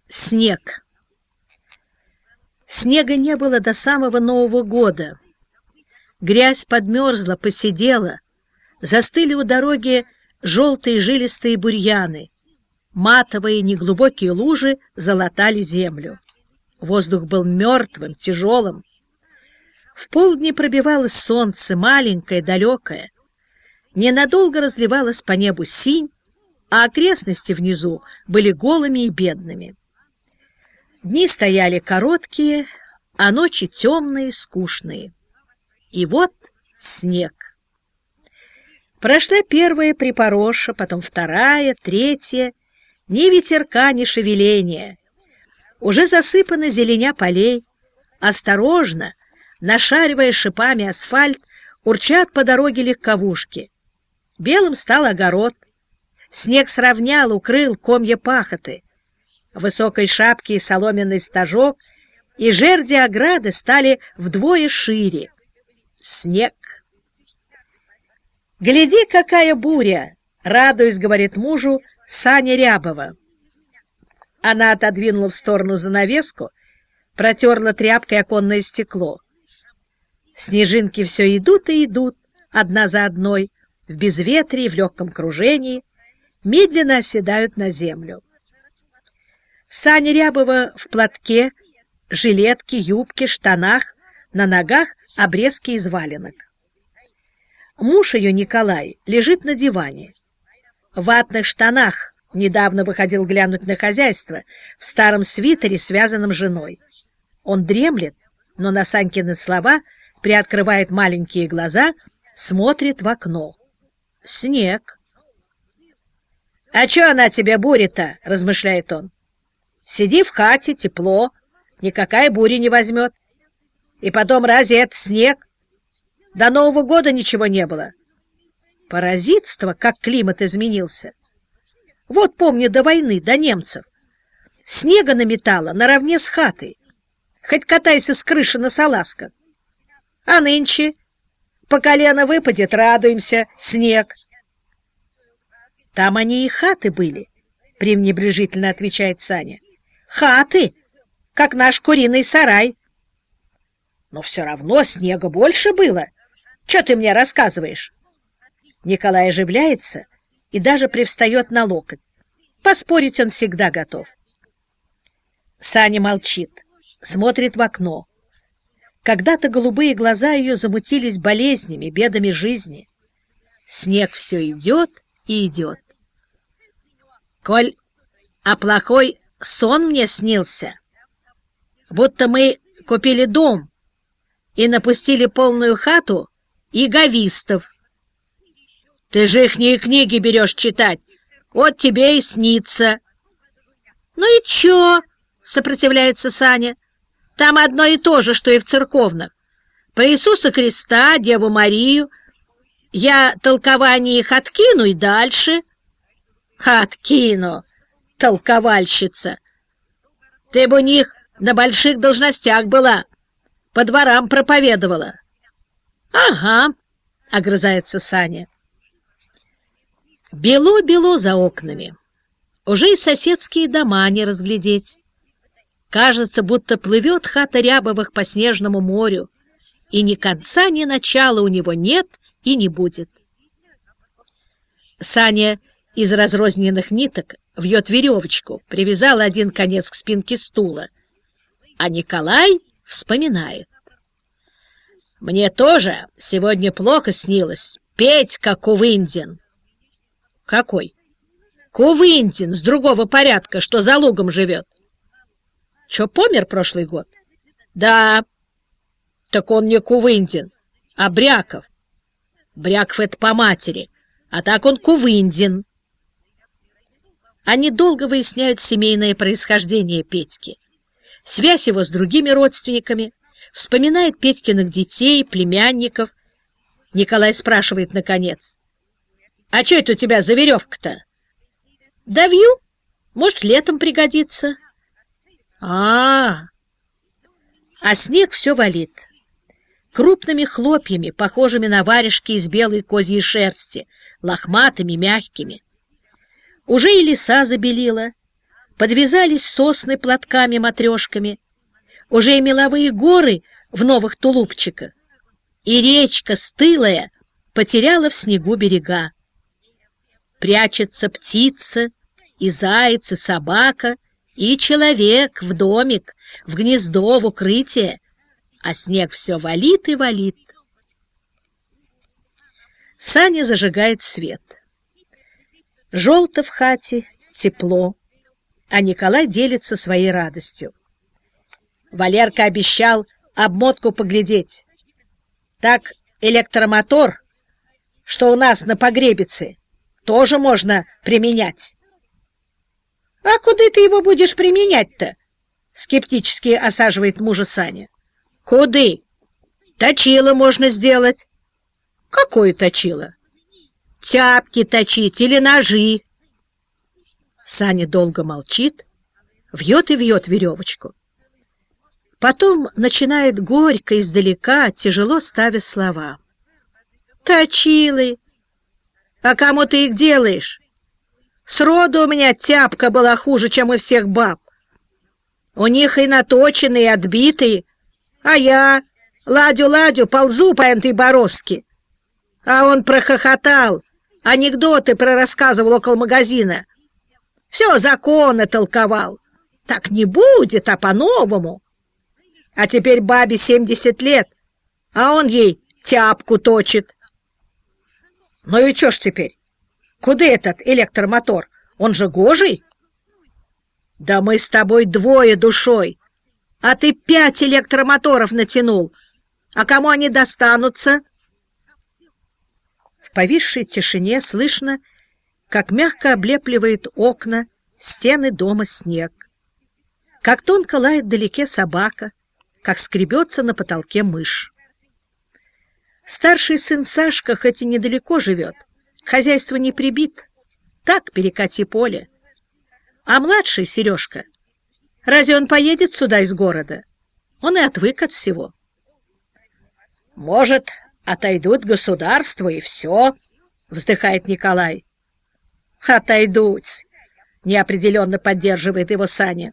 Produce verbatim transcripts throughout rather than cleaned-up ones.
Снег. Снега не было до самого Нового года. Грязь подмерзла, поседела, застыли у дороги желтые жилистые бурьяны, матовые неглубокие лужи залатали землю. Воздух был мертвым, тяжелым. В полдни пробивалось солнце, маленькое, далекое. Ненадолго разливалась по небу синь, а окрестности внизу были голыми и бедными. Дни стояли короткие, а ночи темные, скучные. И вот снег. Прошла первая припороша, потом вторая, третья. Ни ветерка, ни шевеления. Уже засыпана зеленя полей. Осторожно, нашаривая шипами асфальт, урчат по дороге легковушки. Белым стал огород. Снег сравнял, укрыл комья пахоты. Высокой шапки и соломенный стажок, и жерди ограды стали вдвое шире. Снег. «Гляди, какая буря!» — радуясь, говорит мужу Саня Рябова. Она отодвинула в сторону занавеску, протерла тряпкой оконное стекло. Снежинки все идут и идут, одна за одной, в безветрии, в легком кружении, медленно оседают на землю. Саня Рябова в платке, жилетке, юбке, штанах, на ногах обрезки из валенок. Муж ее, Николай, лежит на диване. В ватных штанах недавно выходил глянуть на хозяйство, в старом свитере, связанном женой. Он дремлет, но на Санькины слова приоткрывает маленькие глаза, смотрит в окно. Снег. «А чё она тебе буря-то?» — размышляет он. «Сиди в хате, тепло, никакая буря не возьмет. И потом, разве это снег? До Нового года ничего не было. Паразитство, как климат изменился. Вот помню до войны, до немцев. Снега наметало наравне с хатой. Хоть катайся с крыши на салазках. А нынче по колено выпадет, радуемся, снег». «Там они и хаты были», — пренебрежительно отвечает Саня. «Хаты, как наш куриный сарай». «Но все равно снега больше было. Че ты мне рассказываешь?» Николай оживляется и даже привстает на локоть. Поспорить он всегда готов. Саня молчит, смотрит в окно. Когда-то голубые глаза ее замутились болезнями, бедами жизни. Снег все идет и идет. «Коль, а плохой сон мне снился, будто мы купили дом и напустили полную хату иговистов. Ты же ихние книги берешь читать, вот тебе и снится». «Ну и чё?» — сопротивляется Саня. «Там одно и то же, что и в церковных. Про Иисуса Христа, Деву Марию. Я толкование их откину и дальше». «Откину, толковальщица! Ты бы у них на больших должностях была, по дворам проповедовала». «Ага», — огрызается Саня. Бело-бело за окнами. Уже и соседские дома не разглядеть. Кажется, будто плывет хата Рябовых по снежному морю, и ни конца, ни начала у него нет и не будет. Саня из разрозненных ниток вьет веревочку, привязал один конец к спинке стула, а Николай вспоминает. «Мне тоже сегодня плохо снилось. Петька Кувындин». «Какой?» «Кувындин, с другого порядка, что за лугом живет». «Чё, помер прошлый год?» «Да». «Так он не Кувындин, а Бряков». «Бряков — это по матери, а так он Кувындин». Они долго выясняют семейное происхождение Петьки, связь его с другими родственниками, вспоминает Петькиных детей, племянников. Николай спрашивает наконец: «А что это у тебя за веревка-то?» «Да вью, может, летом пригодится». А, -а, а А снег все валит. Крупными хлопьями, похожими на варежки из белой козьей шерсти, лохматыми, мягкими. Уже и леса забелила, подвязались сосны платками-матрешками, уже и меловые горы в новых тулупчиках, и речка стылая потеряла в снегу берега. Прячется птица, и заяц, и собака, и человек в домик, в гнездо, в укрытие, а снег все валит и валит. Саня зажигает свет. Желто в хате, тепло, а Николай делится своей радостью. Валерка обещал обмотку поглядеть. Так электромотор, что у нас на погребице, тоже можно применять. — А куда ты его будешь применять-то? — скептически осаживает мужа Саня. — Куды? Точило можно сделать. — Какое точило? — Тяпки точить или ножи. Саня долго молчит, вьет и вьет веревочку. Потом начинает горько издалека, тяжело ставя слова. — Точилы! А кому ты их делаешь? Сроду у меня тяпка была хуже, чем у всех баб. У них и наточенные, и отбитые, а я ладю-ладю ползу по этой бороздке. А он прохохотал, анекдоты прорассказывал около магазина. Все законно толковал. Так не будет, а по-новому. А теперь бабе семьдесят лет, а он ей тяпку точит. Ну и чё ж теперь? Куда этот электромотор? Он же гожий. Да мы с тобой двое душой, а ты пять электромоторов натянул. А кому они достанутся? В повисшей тишине слышно, как мягко облепливает окна, стены дома снег, как тонко лает вдалеке собака, как скребется на потолке мышь. Старший сын Сашка хоть и недалеко живет, хозяйство не прибит, так перекати поле. А младший Сережка, разве он поедет сюда из города? Он и отвык от всего. Может, отойдут государство и все, вздыхает Николай. Отойдут, неопределенно поддерживает его Саня.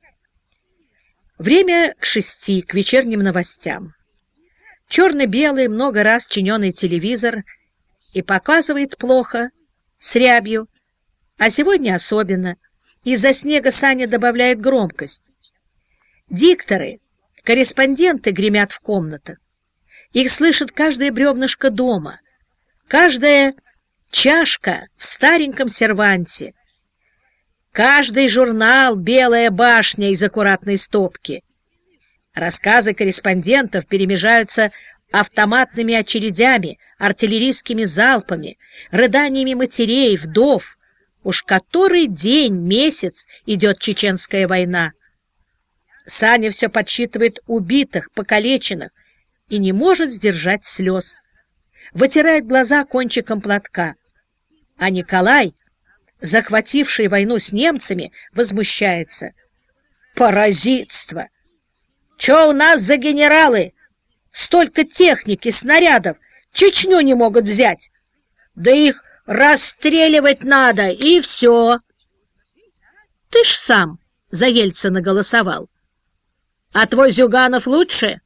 Время к шести, к вечерним новостям. Черно-белый, много раз чиненный телевизор и показывает плохо, с рябью, а сегодня особенно. Из-за снега Саня добавляет громкость. Дикторы, корреспонденты гремят в комнатах. Их слышит каждое бревнышко дома, каждая чашка в стареньком серванте, каждый журнал «Белая башня» из аккуратной стопки. Рассказы корреспондентов перемежаются автоматными очередями, артиллерийскими залпами, рыданиями матерей, вдов. Уж который день, месяц идет чеченская война. Саня все подсчитывает убитых, покалеченных и не может сдержать слез. Вытирает глаза кончиком платка. А Николай, захвативший войну с немцами, возмущается. Паразитство! Че у нас за генералы? Столько техники, снарядов, Чечню не могут взять. Да их расстреливать надо, и все. Ты ж сам за Ельцина голосовал. А твой Зюганов лучше?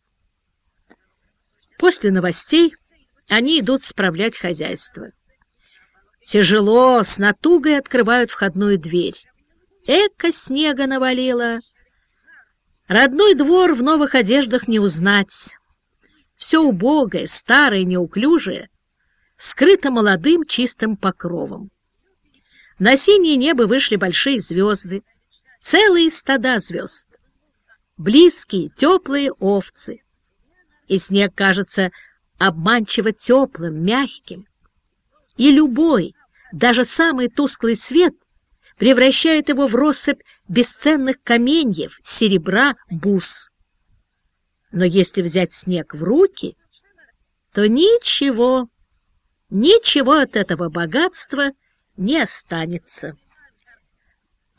После новостей они идут справлять хозяйство. Тяжело, с натугой открывают входную дверь. Эка снега навалило. Родной двор в новых одеждах не узнать. Все убогое, старое, неуклюжее, скрыто молодым чистым покровом. На синее небо вышли большие звезды, целые стада звезд, близкие, теплые овцы. И снег кажется обманчиво теплым, мягким. И любой, даже самый тусклый свет превращает его в россыпь бесценных каменьев, серебра, бус. Но если взять снег в руки, то ничего, ничего от этого богатства не останется.